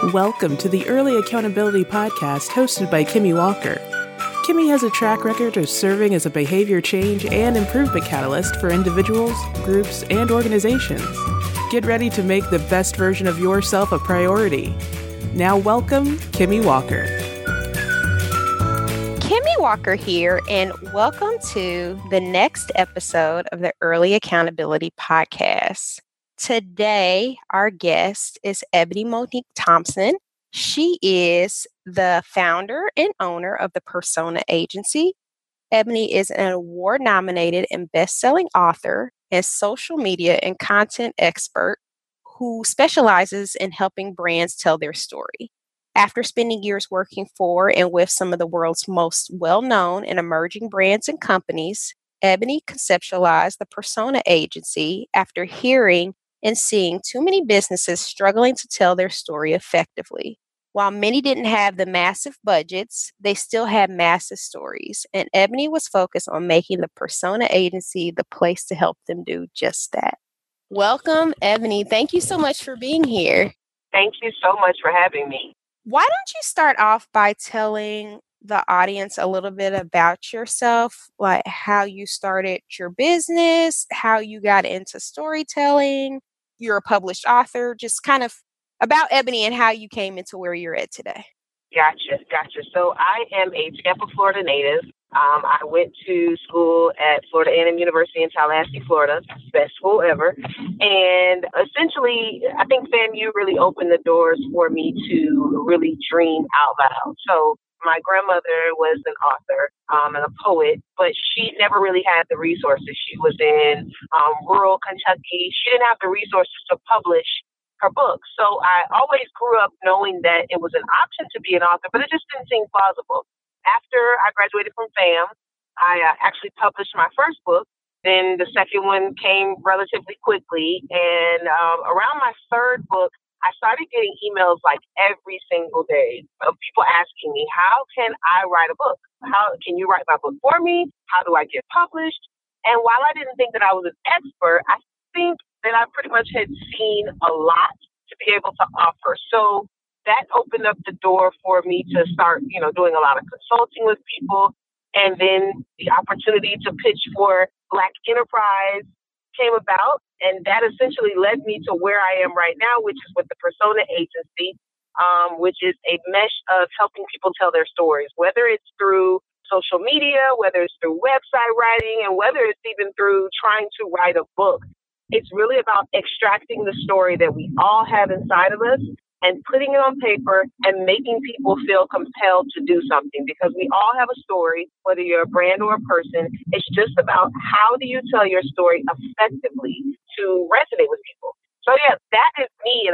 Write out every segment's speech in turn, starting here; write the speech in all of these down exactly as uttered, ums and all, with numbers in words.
Welcome to the Early Accountability Podcast hosted by Kimmy Walker. Kimmy has a track record of serving as a behavior change and improvement catalyst for individuals, groups, and organizations. Get ready to make the best version of yourself a priority. Now welcome, Kimmy Walker. Kimmy Walker here, and welcome to the next episode of the Early Accountability Podcast. Today, our guest is Ebony Monique Thompson. She is the founder and owner of the Persona Agency. Ebony is an award-nominated and best-selling author and social media and content expert who specializes in helping brands tell their story. After spending years working for and with some of the world's most well-known and emerging brands and companies, Ebony conceptualized the Persona Agency after hearing and seeing too many businesses struggling to tell their story effectively. While many didn't have the massive budgets, they still had massive stories, and Ebony was focused on making the Persona Agency the place to help them do just that. Welcome, Ebony. Thank you so much for being here. Thank you so much for having me. Why don't you start off by telling the audience a little bit about yourself, like how you started your business, how you got into storytelling, you're a published author, just kind of about Ebony and how you came into where you're at today. Gotcha, gotcha. So I am a Tampa, Florida native. Um, I went to school at Florida A and M University in Tallahassee, Florida, best school ever. And essentially, I think FAMU really opened the doors for me to really dream out loud. So my grandmother was an author um, and a poet, but she never really had the resources. She was in um, rural Kentucky. She didn't have the resources to publish her book. So I always grew up knowing that it was an option to be an author, but it just didn't seem plausible. After I graduated from FAM, I uh, actually published my first book. Then the second one came relatively quickly. And um, around my third book, I started getting emails like every single day of people asking me, how can I write a book? How can you write my book for me? How do I get published? And while I didn't think that I was an expert, I think that I pretty much had seen a lot to be able to offer. So that opened up the door for me to start, you know, doing a lot of consulting with people. And then the opportunity to pitch for Black Enterprise came about. And that essentially led me to where I am right now, which is with the Persona Agency, um, which is a mesh of helping people tell their stories, whether it's through social media, whether it's through website writing, and whether it's even through trying to write a book. It's really about extracting the story that we all have inside of us and putting it on paper and making people feel compelled to do something, because we all have a story, whether you're a brand or a person. It's just about how do you tell your story effectively to resonate with people. So yeah, that is me in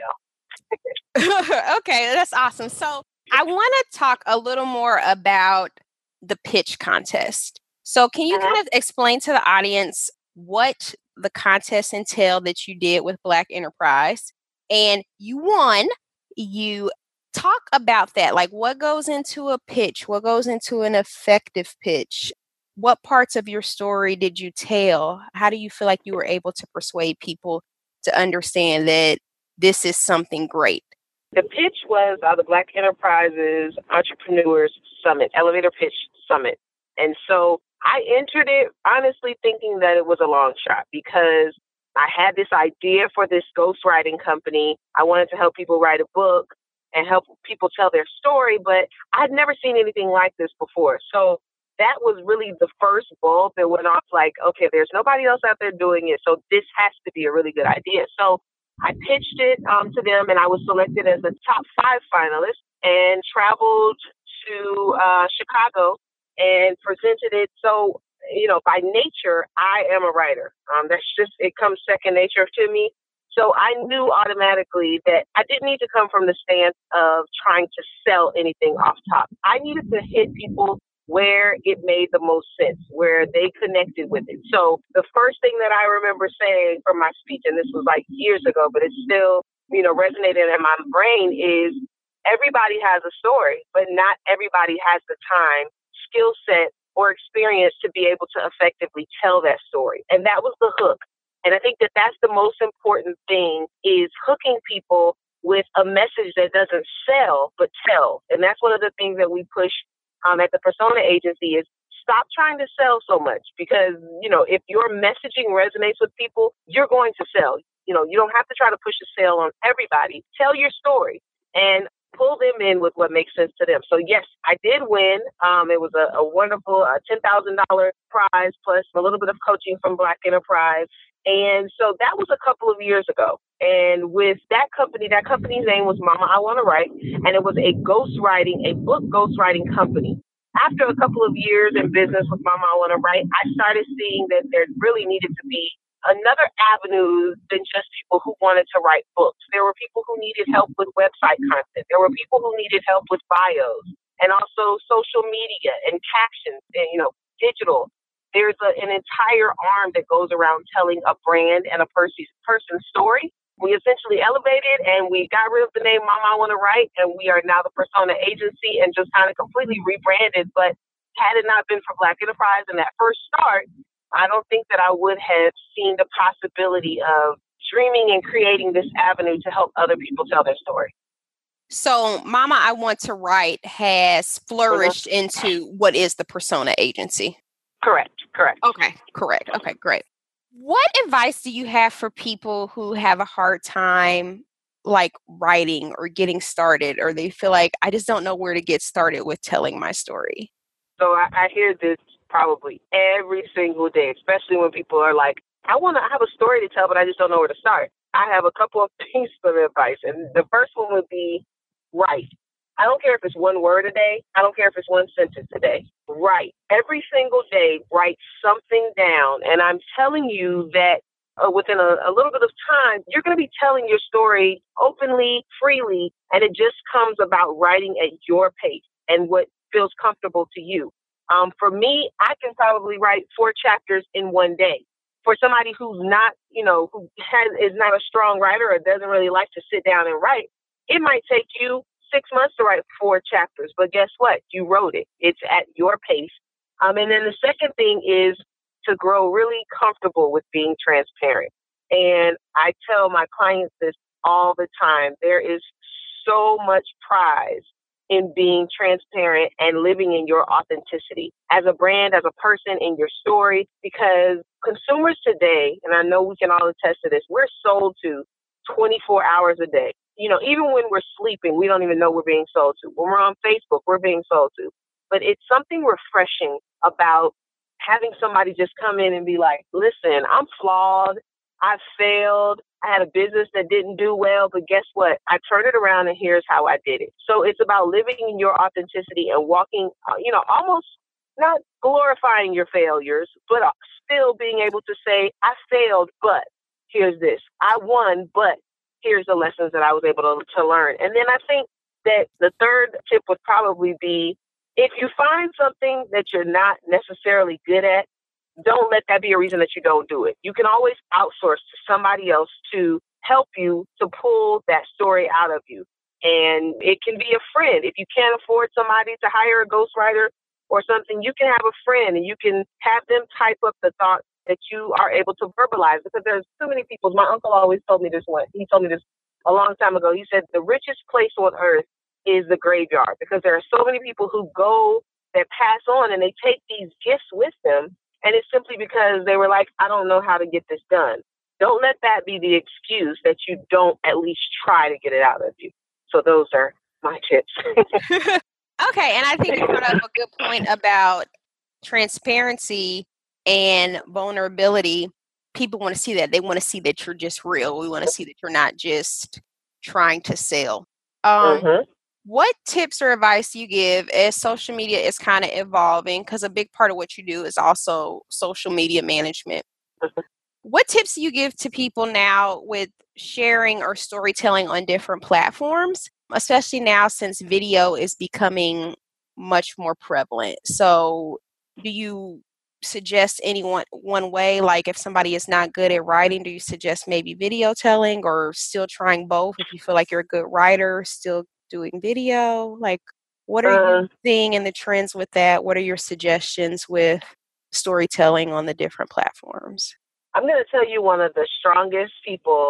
a nutshell. Okay, that's awesome. So I want to talk a little more about the pitch contest. So can you uh-huh. kind of explain to the audience what the contest entailed that you did with Black Enterprise? And you won. You talk about that. Like, what goes into a pitch? What goes into an effective pitch? What parts of your story did you tell? How do you feel like you were able to persuade people to understand that this is something great? The pitch was uh, the Black Enterprises Entrepreneurs Summit, Elevator Pitch Summit. And so I entered it honestly thinking that it was a long shot, because I had this idea for this ghostwriting company. I wanted to help people write a book and help people tell their story, but I'd never seen anything like this before. So that was really the first bulb that went off, like, okay, there's nobody else out there doing it, so this has to be a really good idea. So I pitched it um, to them, and I was selected as a top five finalist and traveled to uh, Chicago and presented it. So you know, by nature, I am a writer. Um, that's just, it comes second nature to me. So I knew automatically that I didn't need to come from the stance of trying to sell anything off top. I needed to hit people where it made the most sense, where they connected with it. So the first thing that I remember saying from my speech, and this was like years ago, but it's still, you know, resonated in my brain, is everybody has a story, but not everybody has the time, skill set, or experience to be able to effectively tell that story. And that was the hook. And I think that that's the most important thing, is hooking people with a message that doesn't sell, but tell. And that's one of the things that we push um, at the Persona Agency is stop trying to sell so much because, you know, if your messaging resonates with people, you're going to sell. You know, you don't have to try to push a sale on everybody. Tell your story and pull them in with what makes sense to them. So, yes, I did win. Um, it was a, a wonderful uh, ten thousand dollars prize plus a little bit of coaching from Black Enterprise. And so that was a couple of years ago. And with that company, that company's name was Mama I Want to Write, and it was a ghostwriting, a book ghostwriting company. After a couple of years in business with Mama I Want to Write, I started seeing that there really needed to be another avenue than just people who wanted to write books. There were people who needed help with website content. There were people who needed help with bios and also social media and captions and, you know, digital. There's a, an entire arm that goes around telling a brand and a person's person's story. We essentially elevated and we got rid of the name Mama I Want to Write, and we are now the Persona Agency and just kind of completely rebranded. But had it not been for Black Enterprise and that first start, I don't think that I would have seen the possibility of dreaming and creating this avenue to help other people tell their story. So Mama I Want to Write has flourished mm-hmm. into what is the Persona Agency. Correct. Correct. Okay. Correct. Okay. Great. What advice do you have for people who have a hard time like writing or getting started, or they feel like I just don't know where to get started with telling my story? So I, I hear this probably every single day, especially when people are like, I want to have a story to tell, but I just don't know where to start. I have a couple of pieces of advice. And the first one would be write. I don't care if it's one word a day. I don't care if it's one sentence a day. Write. Every single day, write something down. And I'm telling you that uh, within a, a little bit of time, you're going to be telling your story openly, freely, and it just comes about writing at your pace and what feels comfortable to you. Um, for me, I can probably write four chapters in one day. For somebody who's not, you know, who has, is not a strong writer or doesn't really like to sit down and write, it might take you six months to write four chapters. But guess what? You wrote it. It's at your pace. Um, and then the second thing is to grow really comfortable with being transparent. And I tell my clients this all the time. There is so much prize in being transparent and living in your authenticity as a brand, as a person, in your story, because consumers today, and I know we can all attest to this, we're sold to twenty-four hours a day. You know, even when we're sleeping, we don't even know we're being sold to. When we're on Facebook, we're being sold to. But it's something refreshing about having somebody just come in and be like, listen, I'm flawed. I failed. I had a business that didn't do well, but guess what? I turned it around and here's how I did it. So it's about living in your authenticity and walking, uh, you know, almost not glorifying your failures, but still being able to say, I failed, but here's this. I won, but here's the lessons that I was able to, to learn. And then I think that the third tip would probably be, if you find something that you're not necessarily good at, don't let that be a reason that you don't do it. You can always outsource to somebody else to help you to pull that story out of you. And it can be a friend. If you can't afford somebody to hire a ghostwriter or something, you can have a friend and you can have them type up the thoughts that you are able to verbalize, because there's too many people. My uncle always told me this one. He told me this a long time ago. He said the richest place on earth is the graveyard, because there are so many people who go that pass on and they take these gifts with them. And it's simply because they were like, I don't know how to get this done. Don't let that be the excuse that you don't at least try to get it out of you. So those are my tips. Okay. And I think you brought up a good point about transparency and vulnerability. People want to see that. They want to see that you're just real. We want to see that you're not just trying to sell. Um, mm-hmm. What tips or advice do you give as social media is kind of evolving? Because a big part of what you do is also social media management. Mm-hmm. What tips do you give to people now with sharing or storytelling on different platforms, especially now since video is becoming much more prevalent? So do you suggest any one, one way, like if somebody is not good at writing, do you suggest maybe video telling, or still trying both? If you feel like you're a good writer, still doing video? Like, what are uh, you seeing in the trends with that? What are your suggestions with storytelling on the different platforms? I'm going to tell you one of the strongest people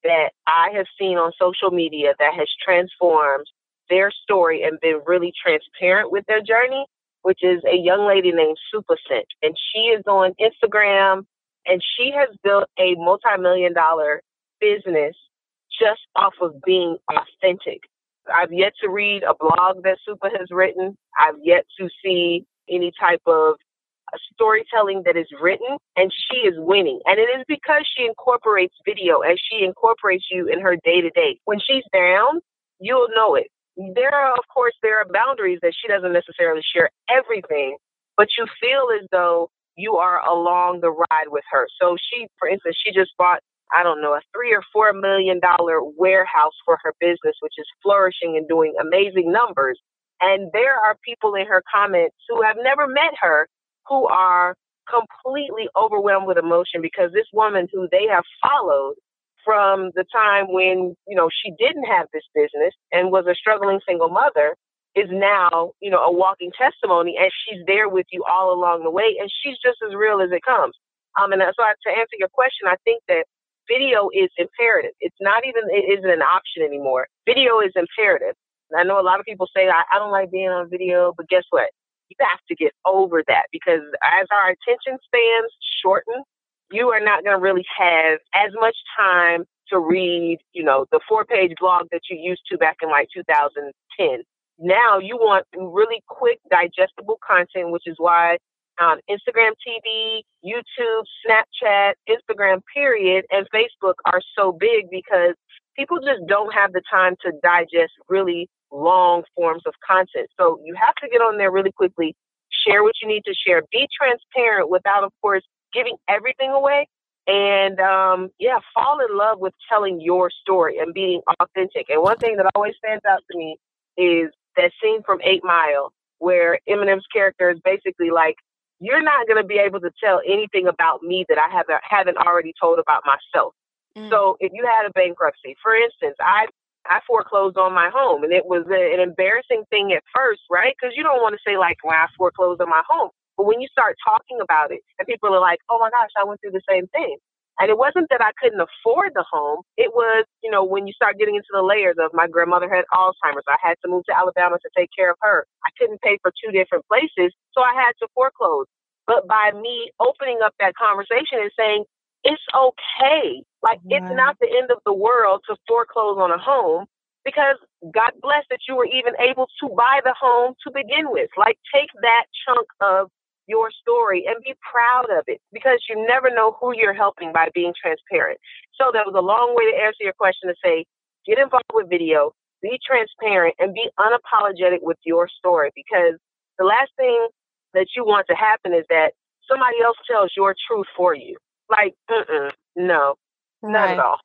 that I have seen on social media that has transformed their story and been really transparent with their journey, which is a young lady named Supacent. And she is on Instagram, and she has built a multi-million dollar business just off of being authentic. I've yet to read a blog that Supa has written. I've yet to see any type of storytelling that is written, and she is winning. And it is because she incorporates video and she incorporates you in her day-to-day. When she's down, you'll know it. There are, of course, there are boundaries that she doesn't necessarily share everything, but you feel as though you are along the ride with her. So she, for instance, she just bought, I don't know, a three or four million dollar warehouse for her business, which is flourishing and doing amazing numbers. And there are people in her comments who have never met her who are completely overwhelmed with emotion because this woman who they have followed from the time when, you know, she didn't have this business and was a struggling single mother is now, you know, a walking testimony, and she's there with you all along the way, and she's just as real as it comes. Um, and so I, to answer your question, I think that video is imperative. It's not even, it isn't an option anymore. Video is imperative. And I know a lot of people say, I, I don't like being on video, but guess what? You have to get over that because as our attention spans shorten, you are not going to really have as much time to read, you know, the four-page blog that you used to back in like two thousand ten. Now you want really quick, digestible content, which is why um, Instagram T V, YouTube, Snapchat, Instagram period, and Facebook are so big because people just don't have the time to digest really long forms of content. So you have to get on there really quickly, share what you need to share, be transparent without, of course, giving everything away. And um, yeah, fall in love with telling your story and being authentic. And one thing that always stands out to me is that scene from Eight Mile where Eminem's character is basically like, you're not going to be able to tell anything about me that I haven't, haven't already told about myself. Mm. So if you had a bankruptcy, for instance, I I foreclosed on my home, and it was a, an embarrassing thing at first, right? Because you don't want to say like, well, I foreclosed on my home. But when you start talking about it and people are like, oh my gosh, I went through the same thing. And it wasn't that I couldn't afford the home. It was, you know, when you start getting into the layers of my grandmother had Alzheimer's. I had to move to Alabama to take care of her. I couldn't pay for two different places, so I had to foreclose. But by me opening up that conversation and saying, it's okay. Like, wow. It's not the end of the world to foreclose on a home because God bless that you were even able to buy the home to begin with. Like, take that chunk of your story and be proud of it because you never know who you're helping by being transparent. So that was a long way to answer your question to say, get involved with video, be transparent, and be unapologetic with your story because the last thing that you want to happen is that somebody else tells your truth for you. Like, mm-mm, no, right. Not at all.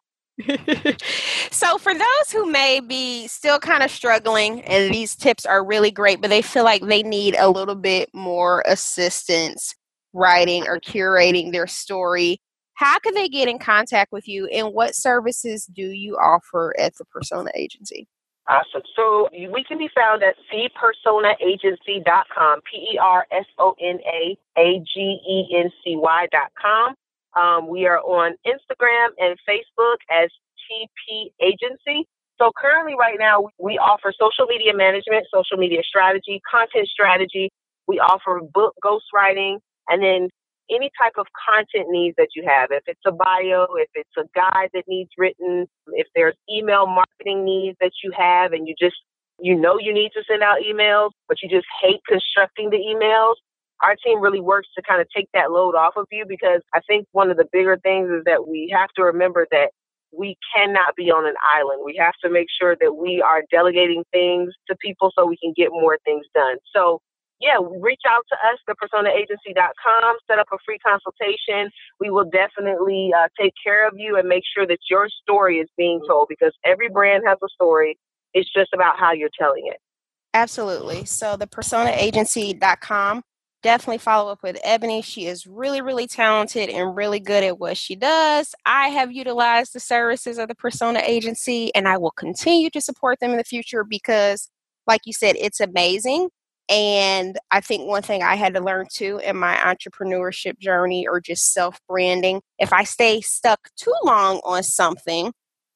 So for those who may be still kind of struggling, and these tips are really great, but they feel like they need a little bit more assistance writing or curating their story, how can they get in contact with you, and what services do you offer at the Persona Agency? Awesome. So we can be found at the persona agency dot com, P E R S O N A A G E N C Y dot com. Um, we are on Instagram and Facebook as T P Agency. So currently right now, we offer social media management, social media strategy, content strategy. We offer book ghostwriting, and then any type of content needs that you have. If it's a bio, if it's a guide that needs written, if there's email marketing needs that you have and you just, you know you need to send out emails, but you just hate constructing the emails, our team really works to kind of take that load off of you because I think one of the bigger things is that we have to remember that we cannot be on an island. We have to make sure that we are delegating things to people so we can get more things done. So yeah, reach out to us, the persona agency dot com, set up a free consultation. We will definitely uh, take care of you and make sure that your story is being told because every brand has a story. It's just about how you're telling it. Absolutely. So the persona agency dot com. Definitely follow up with Ebony. She is really, really talented and really good at what she does. I have utilized the services of the Persona Agency, and I will continue to support them in the future because, like you said, it's amazing. And I think one thing I had to learn too in my entrepreneurship journey or just self-branding, if I stay stuck too long on something,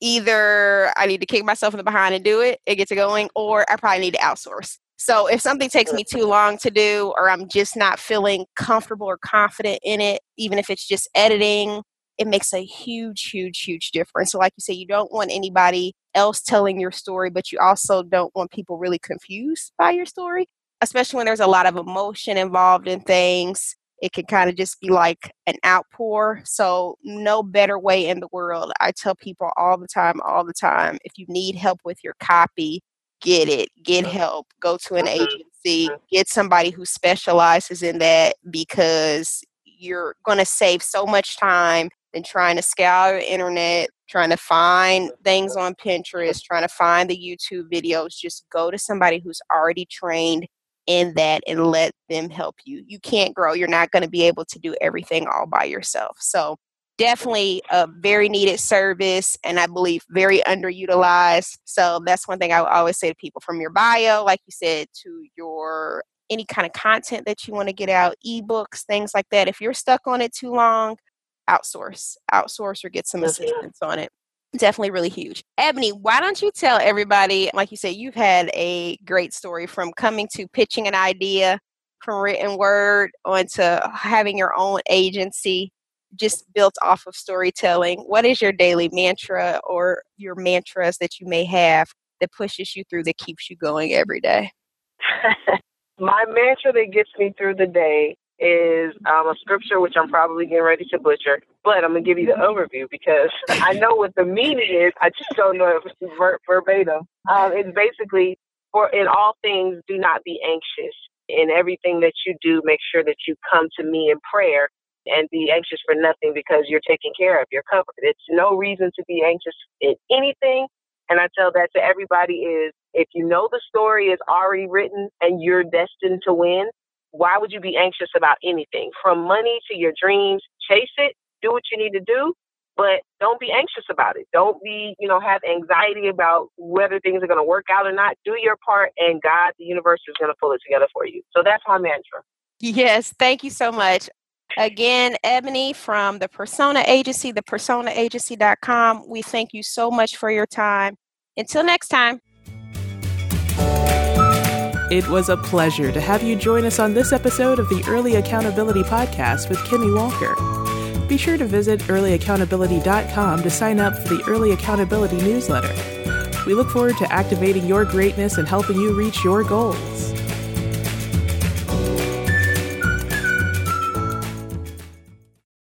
either I need to kick myself in the behind and do it and get to going, or I probably need to outsource. So if something takes me too long to do, or I'm just not feeling comfortable or confident in it, even if it's just editing, it makes a huge, huge, huge difference. So like you say, you don't want anybody else telling your story, but you also don't want people really confused by your story, especially when there's a lot of emotion involved in things. It can kind of just be like an outpour. So no better way in the world. I tell people all the time, all the time, if you need help with your copy, get it, get help, go to an agency, get somebody who specializes in that, because you're going to save so much time than trying to scour the internet, trying to find things on Pinterest, trying to find the YouTube videos. Just go to somebody who's already trained in that and let them help you. You can't grow. You're not going to be able to do everything all by yourself. So definitely a very needed service, and I believe very underutilized. So that's one thing I would always say to people, from your bio, like you said, to your any kind of content that you want to get out, ebooks, things like that. If you're stuck on it too long, outsource, outsource or get some assistance on it. Definitely really huge. Ebony, why don't you tell everybody, like you said, you've had a great story from coming to pitching an idea from written word onto having your own agency just built off of storytelling. What is your daily mantra or your mantras that you may have that pushes you through, that keeps you going every day? My mantra that gets me through the day is um, a scripture, which I'm probably getting ready to butcher, but I'm going to give you the overview because I know what the meaning is. I just don't know if it's ver- verbatim. Um, it's basically, for in all things, do not be anxious. In everything that you do, make sure that you come to me in prayer and be anxious for nothing, because you're taken care of. You're covered. It's no reason to be anxious in anything. And I tell that to everybody is, if you know the story is already written and you're destined to win, why would you be anxious about anything? From money to your dreams, chase it, do what you need to do, but don't be anxious about it. Don't be, you know, have anxiety about whether things are going to work out or not. Do your part, and God, the universe, is going to pull it together for you. So that's my mantra. Yes, thank you so much. Again, Ebony from the Persona Agency, the persona agency dot com. We thank you so much for your time. Until next time. It was a pleasure to have you join us on this episode of the Early Accountability Podcast with Kimmy Walker. Be sure to visit early accountability dot com to sign up for the Early Accountability newsletter. We look forward to activating your greatness and helping you reach your goals.